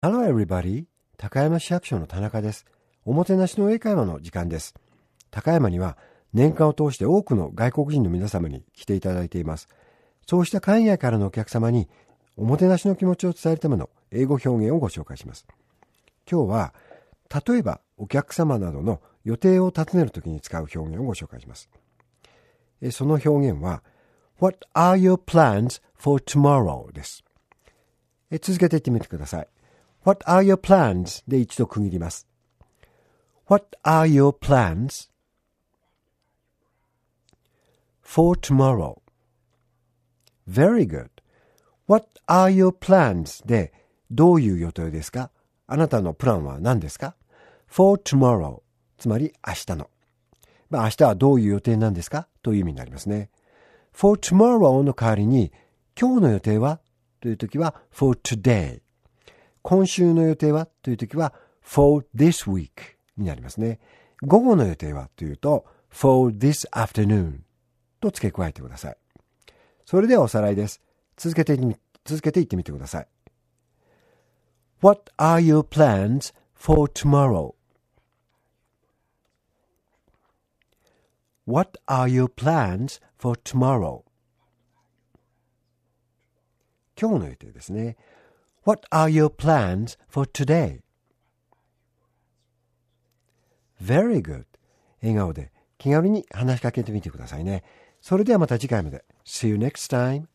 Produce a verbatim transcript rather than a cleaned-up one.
Hello everybody. 高山市役所の田中です。おもてなしの英会話の時間です。高山には年間を通して多くの外国人の皆様に来ていただいています。そうした海外からのお客様におもてなしの気持ちを伝えるための英語表現をご紹介します。今日は例えばお客様などの予定を立てるときに使う表現をご紹介します。その表現は What are your plans for tomorrow? です。続けて言ってみてください。What are your plans? で一度区切ります。What are your plans for tomorrow? Very good. What are your plans? でどういう予定ですか？あなたのプランは何ですか？ For tomorrow つまり明日の。まあ明日はどういう予定なんですか？という意味になりますね。For tomorrow の代わりに今日の予定はというときは For today。今週の予定はというときは for this week になりますね。午後の予定はというと for this afternoon と付け加えてください。それではおさらいです。続けて、続けて言ってみてください。What are your plans for tomorrow? What are your plans for tomorrow? 今日の予定ですね。What are your plans for today? Very good. 笑顔で気軽に話しかけてみてくださいね。それではまた次回まで。See you next time.